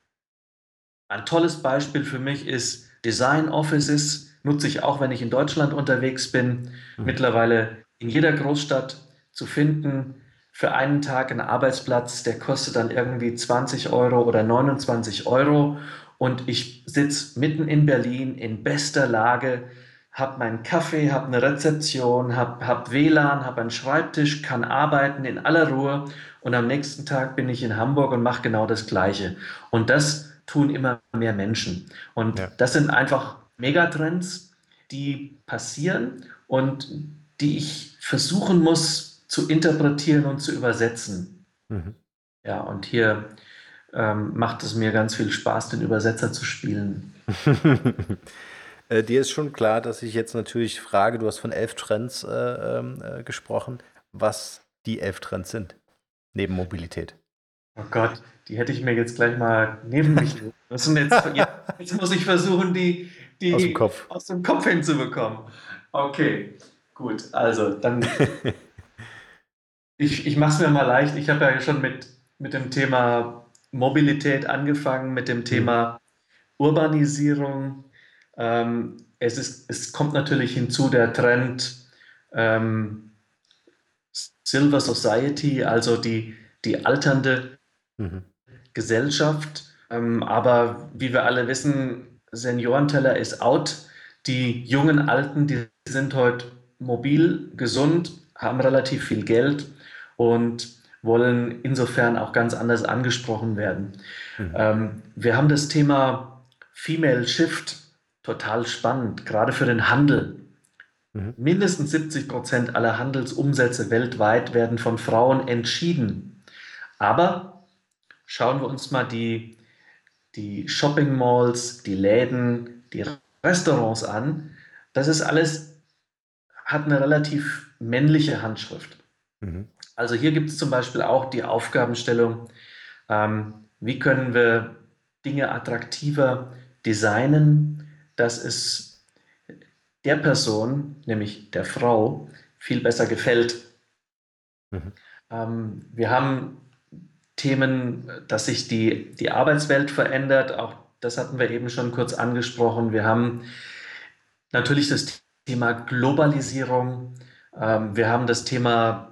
S3: Ein tolles Beispiel für mich ist Design Offices, nutze ich auch, wenn ich in Deutschland unterwegs bin,
S2: Mhm.
S3: mittlerweile in jeder Großstadt zu finden. Für einen Tag einen Arbeitsplatz, der kostet dann irgendwie zwanzig Euro oder neunundzwanzig Euro und ich sitze mitten in Berlin in bester Lage, habe meinen Kaffee, habe eine Rezeption, habe hab W L A N, habe einen Schreibtisch, kann arbeiten in aller Ruhe und am nächsten Tag bin ich in Hamburg und mache genau das Gleiche. Und das tun immer mehr Menschen. Und
S2: Ja.
S3: das sind einfach Megatrends, die passieren und die ich versuchen muss zu interpretieren und zu übersetzen.
S2: Mhm.
S3: Ja, und hier ähm, macht es mir ganz viel Spaß, den Übersetzer zu spielen.
S2: Äh, dir ist schon klar, dass ich jetzt natürlich frage, du hast von elf Trends äh, ähm, äh, gesprochen, was die elf Trends sind, neben Mobilität.
S3: Oh Gott, die hätte ich mir jetzt gleich mal neben mich legen müssen. Jetzt, jetzt, jetzt muss ich versuchen, die,
S2: Aus dem
S3: die
S2: Kopf.
S3: aus dem Kopf hinzubekommen. Okay, gut. Also, dann Ich, ich mache es mir mal leicht. Ich habe ja schon mit, mit dem Thema Mobilität angefangen, mit dem
S2: Mhm.
S3: Thema Urbanisierung. Ähm, es ist, es kommt natürlich hinzu der Trend ähm, Silver Society, also die, die alternde
S2: Mhm.
S3: Gesellschaft. Ähm, aber wie wir alle wissen, Seniorenteller ist out. Die jungen Alten, die sind heute mobil, gesund, haben relativ viel Geld und wollen insofern auch ganz anders angesprochen werden.
S2: Mhm.
S3: Ähm, wir haben das Thema Female Shift total spannend, gerade für den Handel.
S2: Mhm.
S3: Mindestens siebzig Prozent aller Handelsumsätze weltweit werden von Frauen entschieden. Aber schauen wir uns mal die die Shopping Malls, die Läden, die Restaurants an. Das ist alles, hat eine relativ männliche Handschrift.
S2: Mhm.
S3: Also hier gibt es zum Beispiel auch die Aufgabenstellung, ähm, wie können wir Dinge attraktiver designen, dass es der Person, nämlich der Frau, viel besser gefällt.
S2: Mhm.
S3: Ähm, wir haben Themen, dass sich die, die Arbeitswelt verändert. Auch das hatten wir eben schon kurz angesprochen. Wir haben natürlich das Thema Globalisierung. Ähm, wir haben das Thema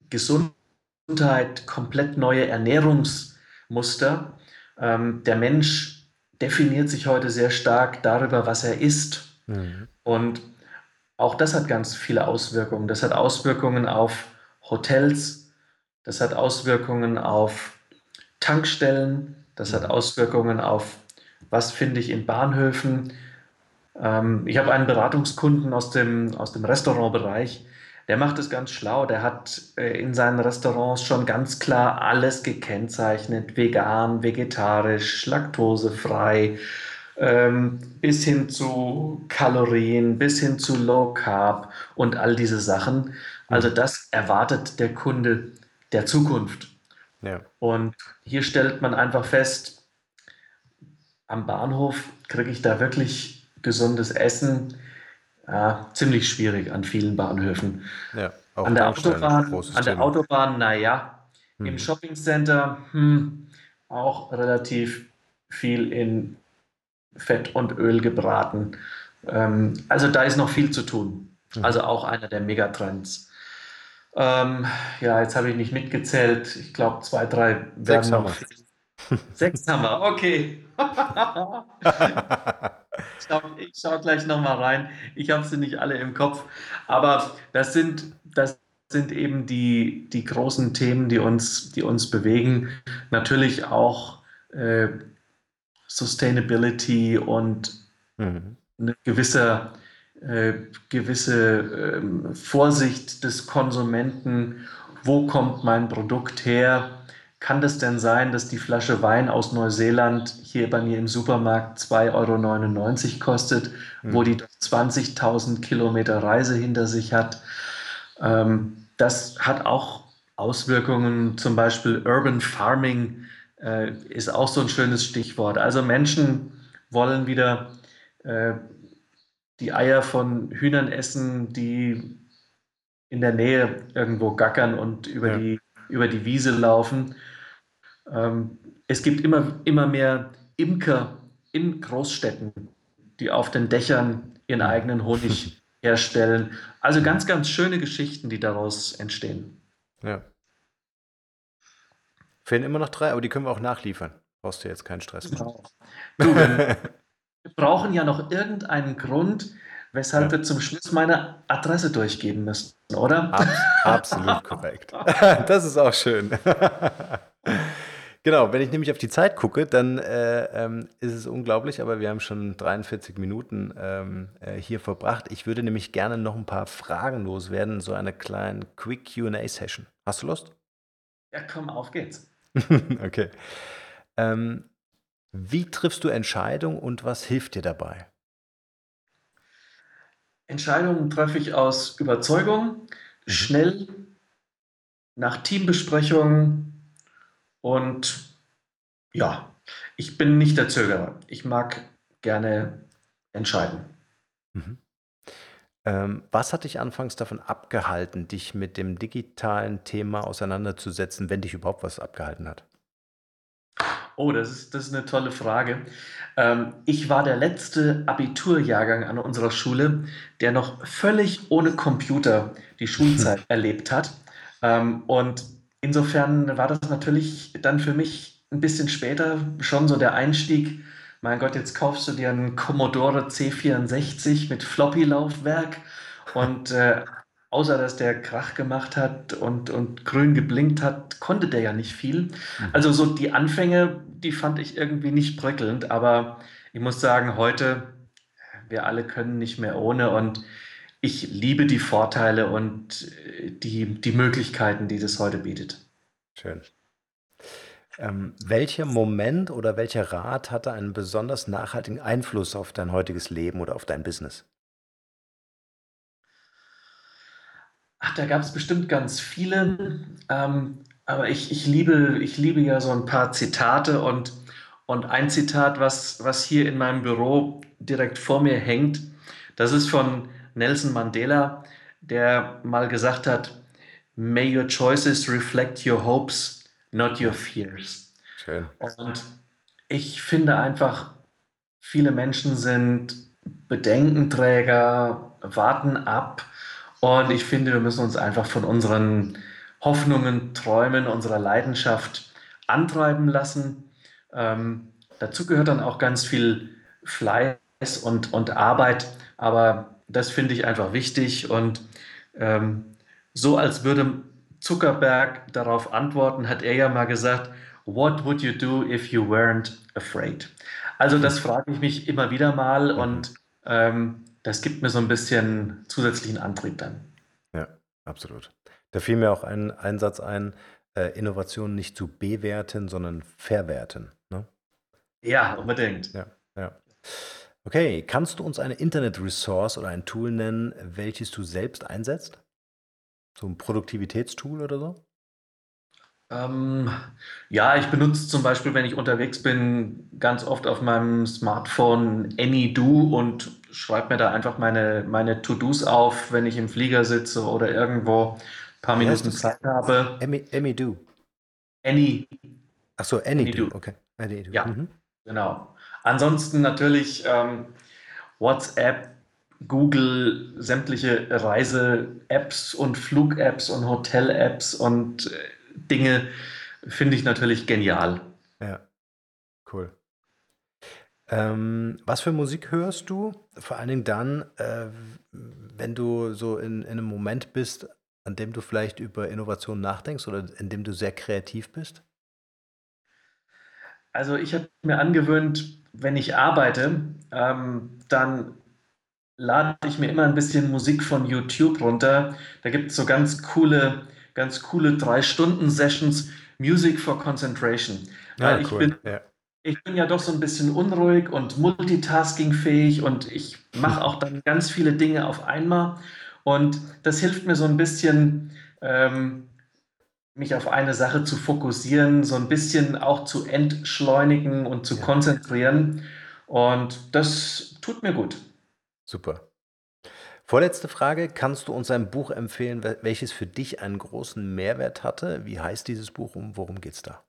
S3: Gesundheit, komplett neue Ernährungsmuster. Ähm, der Mensch definiert sich heute sehr stark darüber, was er isst.
S2: Mhm.
S3: Und auch das hat ganz viele Auswirkungen. Das hat Auswirkungen auf Hotels, das hat Auswirkungen auf Tankstellen, das hat
S2: Mhm.
S3: Auswirkungen auf, was finde ich in Bahnhöfen. Ähm, ich habe einen Beratungskunden aus dem, aus dem Restaurantbereich, der macht es ganz schlau. Der hat äh, in seinen Restaurants schon ganz klar alles gekennzeichnet: vegan, vegetarisch, laktosefrei, ähm, bis hin zu Kalorien, bis hin zu Low Carb und all diese Sachen. Also
S2: Mhm.
S3: das erwartet der Kunde der Zukunft.
S2: Ja.
S3: Und hier stellt man einfach fest, am Bahnhof kriege ich da wirklich gesundes Essen. Ja, ziemlich schwierig an vielen Bahnhöfen.
S2: Ja. Auch
S3: An der
S2: Tankstellen,
S3: Autobahn,
S2: großes
S3: an der
S2: Thema.
S3: Autobahn, naja, im
S2: Mhm.
S3: Shoppingcenter, hm, auch relativ viel in Fett und Öl gebraten. Ähm, also da ist noch viel zu tun.
S2: Mhm.
S3: Also auch einer der Megatrends. Ähm, ja, jetzt habe ich nicht mitgezählt. Ich glaube, zwei, drei
S2: Sechs
S3: werden
S2: haben
S3: noch
S2: wir.
S3: fehlen. Sechs haben wir, okay. Ich schaue ich schau gleich nochmal rein. Ich habe sie nicht alle im Kopf. Aber das sind, das sind eben die, die großen Themen, die uns, die uns bewegen. Natürlich auch äh, Sustainability und
S2: Mhm.
S3: eine gewisse, äh, gewisse ähm, Vorsicht des Konsumenten. Wo kommt mein Produkt her? Kann das denn sein, dass die Flasche Wein aus Neuseeland hier bei mir im Supermarkt zwei Euro neunundneunzig kostet, wo die
S2: Mhm.
S3: zwanzigtausend Kilometer Reise hinter sich hat? Ähm, das hat auch Auswirkungen, zum Beispiel Urban Farming äh, ist auch so ein schönes Stichwort. Also Menschen wollen wieder äh, die Eier von Hühnern essen, die in der Nähe irgendwo gackern und über
S2: Ja.
S3: die, über die Wiese laufen. Ähm, es gibt immer, immer mehr Imker in Großstädten, die auf den Dächern ihren
S2: Mhm.
S3: eigenen Honig herstellen. Also
S2: Mhm.
S3: ganz, ganz schöne Geschichten, die daraus entstehen.
S2: Ja. Fehlen immer noch drei, aber die können wir auch nachliefern. Brauchst du jetzt keinen Stress machen.
S3: Genau. Du, wir wir brauchen ja noch irgendeinen Grund, weshalb
S2: Ja.
S3: wir zum Schluss meine Adresse durchgeben müssen, oder?
S2: Abs absolut korrekt. Das ist auch schön. Genau, wenn ich nämlich auf die Zeit gucke, dann äh, ähm, ist es unglaublich, aber wir haben schon dreiundvierzig Minuten ähm, äh, hier verbracht. Ich würde nämlich gerne noch ein paar Fragen loswerden, so eine kleine Quick Q and A-Session. Hast du Lust?
S3: Ja, komm, auf geht's.
S2: Okay. Ähm, wie triffst du Entscheidungen und was hilft dir dabei?
S3: Entscheidungen treffe ich aus Überzeugung,
S2: Mhm.
S3: schnell, nach Teambesprechungen und ja, ich bin nicht der Zögerer. Ich mag gerne entscheiden.
S2: Mhm. Ähm, was hat dich anfangs davon abgehalten, dich mit dem digitalen Thema auseinanderzusetzen, wenn dich überhaupt was abgehalten hat?
S3: Oh, das ist, das ist eine tolle Frage. Ähm, ich war der letzte Abiturjahrgang an unserer Schule, der noch völlig ohne Computer die Schulzeit erlebt hat. Ähm, und insofern war das natürlich dann für mich ein bisschen später schon so der Einstieg. Mein Gott, jetzt kaufst du dir einen Commodore C vierundsechzig mit Floppy-Laufwerk und äh, außer dass der Krach gemacht hat und, und grün geblinkt hat, konnte der ja nicht viel.
S2: Mhm.
S3: Also so die Anfänge, die fand ich irgendwie nicht prickelnd, aber ich muss sagen, heute, wir alle können nicht mehr ohne und ich liebe die Vorteile und äh, die, die Möglichkeiten, die das heute bietet.
S2: Schön. Ähm, welcher Moment oder welcher Rat hatte einen besonders nachhaltigen Einfluss auf dein heutiges Leben oder auf dein Business?
S3: Ach, da gab es bestimmt ganz viele, ähm, aber ich, ich liebe, ich liebe ja so ein paar Zitate und, und ein Zitat, was, was hier in meinem Büro direkt vor mir hängt, das ist von Nelson Mandela, der mal gesagt hat, May your choices reflect your hopes, not your
S2: Ja,
S3: fears.
S2: schön.
S3: Und ich finde einfach, viele Menschen sind Bedenkenträger, warten ab. Und ich finde, wir müssen uns einfach von unseren Hoffnungen, Träumen, unserer Leidenschaft antreiben lassen. Ähm, dazu gehört dann auch ganz viel Fleiß und, und Arbeit. Aber das finde ich einfach wichtig. Und ähm, so als würde Zuckerberg darauf antworten, hat er ja mal gesagt, What would you do if you weren't afraid? Also das frage ich mich immer wieder mal
S2: Mhm.
S3: und ähm, das gibt mir so ein bisschen zusätzlichen Antrieb dann.
S2: Ja, absolut. Da fiel mir auch ein, ein Satz ein, äh, Innovation nicht zu bewerten, sondern verwerten. Ne?
S3: Ja, unbedingt.
S2: Ja, ja. Okay, kannst du uns eine Internet-Resource oder ein Tool nennen, welches du selbst einsetzt? So ein Produktivitätstool oder so?
S3: Ähm, ja, ich benutze zum Beispiel, wenn ich unterwegs bin, ganz oft auf meinem Smartphone AnyDo und schreibe mir da einfach meine, meine To-Dos auf, wenn ich im Flieger sitze oder irgendwo ein paar
S2: Wie heißt
S3: Minuten
S2: das?
S3: Zeit habe.
S2: Emmy, Emmy Do.
S3: Any,
S2: Ach so, AnyDo.
S3: AnyDo,
S2: Okay. AnyDo.
S3: ja,
S2: Mhm.
S3: genau. Ansonsten natürlich ähm, WhatsApp, Google, sämtliche Reise-Apps und Flug-Apps und Hotel-Apps und äh, Dinge finde ich natürlich genial.
S2: Ja, cool. Ähm, was für Musik hörst du? Vor allen Dingen dann, äh, wenn du so in, in einem Moment bist, an dem du vielleicht über Innovation nachdenkst oder in dem du sehr kreativ bist?
S3: Also ich habe mir angewöhnt, wenn ich arbeite, ähm, dann lade ich mir immer ein bisschen Musik von YouTube runter. Da gibt es so ganz coole, ganz coole drei Stunden Sessions, Music for Concentration.
S2: Ah,
S3: Weil ich
S2: cool.
S3: bin,
S2: Ja.
S3: ich bin ja doch so ein bisschen unruhig und multitaskingfähig und ich mache auch dann ganz viele Dinge auf einmal. Und das hilft mir so ein bisschen, ähm, mich auf eine Sache zu fokussieren, so ein bisschen auch zu entschleunigen und zu
S2: Ja,
S3: konzentrieren. Und das tut mir gut.
S2: super. Vorletzte Frage. Kannst du uns ein Buch empfehlen, wel- welches für dich einen großen Mehrwert hatte? Wie heißt dieses Buch und worum geht's da?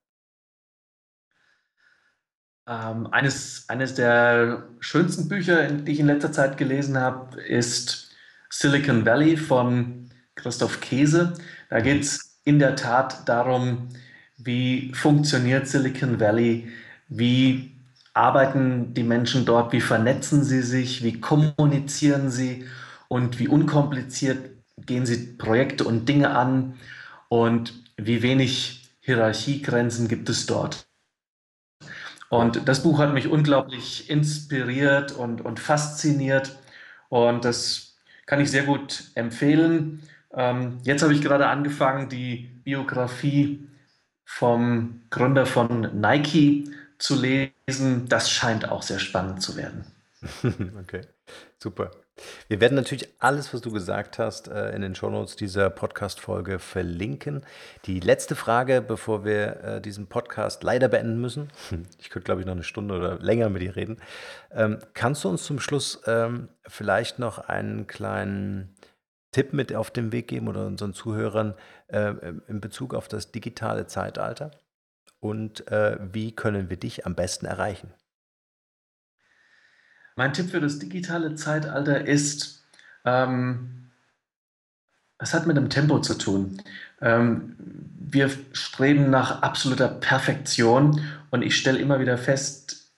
S3: Ähm, eines, eines der schönsten Bücher, die ich in letzter Zeit gelesen habe, ist Silicon Valley von Christoph Käse. Da geht
S2: Mhm.
S3: es in der Tat darum, wie funktioniert Silicon Valley, wie arbeiten die Menschen dort, wie vernetzen sie sich, wie kommunizieren sie und wie unkompliziert gehen sie Projekte und Dinge an und wie wenig Hierarchiegrenzen gibt es dort.
S2: Cool.
S3: Und das Buch hat mich unglaublich inspiriert und, und fasziniert. Und das kann ich sehr gut empfehlen. Ähm, jetzt habe ich gerade angefangen, die Biografie vom Gründer von Nike zu lesen. Das scheint auch sehr spannend zu werden.
S2: Okay, super. Wir werden natürlich alles, was du gesagt hast, äh, in den Shownotes dieser Podcast-Folge verlinken. Die letzte Frage, bevor wir äh, diesen Podcast leider beenden müssen. Ich könnte, glaube ich, noch eine Stunde oder länger mit dir reden. Ähm, kannst du uns zum Schluss ähm, vielleicht noch einen kleinen Tipp mit auf den Weg geben oder unseren Zuhörern äh, in Bezug auf das digitale Zeitalter? Und äh, wie können wir dich am besten erreichen?
S3: Mein Tipp für das digitale Zeitalter ist, ähm, es hat mit dem Tempo zu tun. Ähm, wir streben nach absoluter Perfektion und ich stelle immer wieder fest,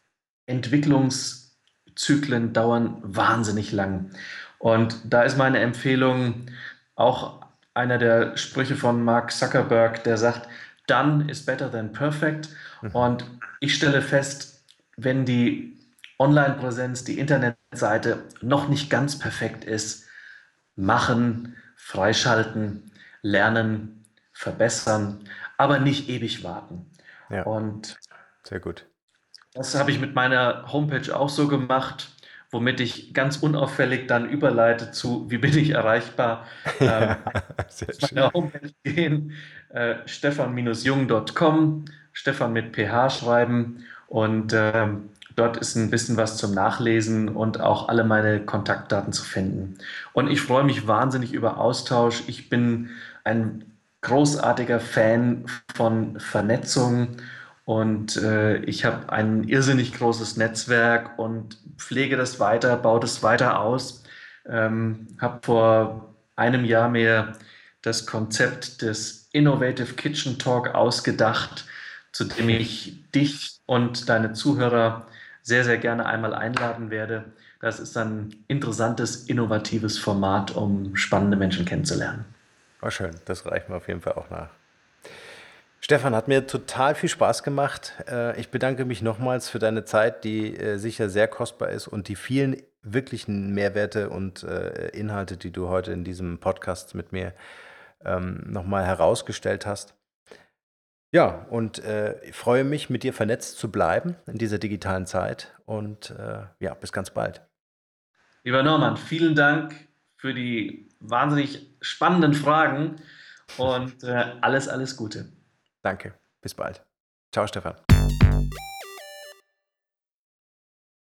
S3: Entwicklungszyklen dauern wahnsinnig lang. Und da ist meine Empfehlung auch einer der Sprüche von Mark Zuckerberg, der sagt, Done is better than perfect.
S2: Mhm.
S3: Und ich stelle fest, wenn die Online-Präsenz, die Internetseite noch nicht ganz perfekt ist, machen, freischalten, lernen, verbessern, aber nicht ewig warten.
S2: Ja,
S3: Und
S2: sehr gut.
S3: das habe ich mit meiner Homepage auch so gemacht, womit ich ganz unauffällig dann überleite zu, wie bin ich erreichbar? Ähm,
S2: Ja, sehr
S3: auf
S2: schön.
S3: meine Homepage gehen, äh, stefan jung punkt com, Stefan mit P H schreiben und ähm, dort ist ein bisschen was zum Nachlesen und auch alle meine Kontaktdaten zu finden. Und ich freue mich wahnsinnig über Austausch. Ich bin ein großartiger Fan von Vernetzung und äh, ich habe ein irrsinnig großes Netzwerk und pflege das weiter, baue das weiter aus. Ähm, habe vor einem Jahr mir das Konzept des Innovative Kitchen Talk ausgedacht, zu dem ich dich und deine Zuhörer sehr, sehr gerne einmal einladen werde. Das ist ein interessantes, innovatives Format, um spannende Menschen kennenzulernen.
S2: War schön, das reicht mir auf jeden Fall auch nach. Stefan, hat mir total viel Spaß gemacht. Äh, Ich bedanke mich nochmals für deine Zeit, die äh, sicher sehr kostbar ist und die vielen wirklichen Mehrwerte und äh, Inhalte, die du heute in diesem Podcast mit mir ähm, nochmal herausgestellt hast. Ja, und äh, ich freue mich, mit dir vernetzt zu bleiben in dieser digitalen Zeit und äh, ja, bis ganz bald.
S3: Lieber Norman, vielen Dank für die wahnsinnig spannenden Fragen und äh, alles, alles Gute.
S2: Danke. Bis bald. Ciao, Stefan.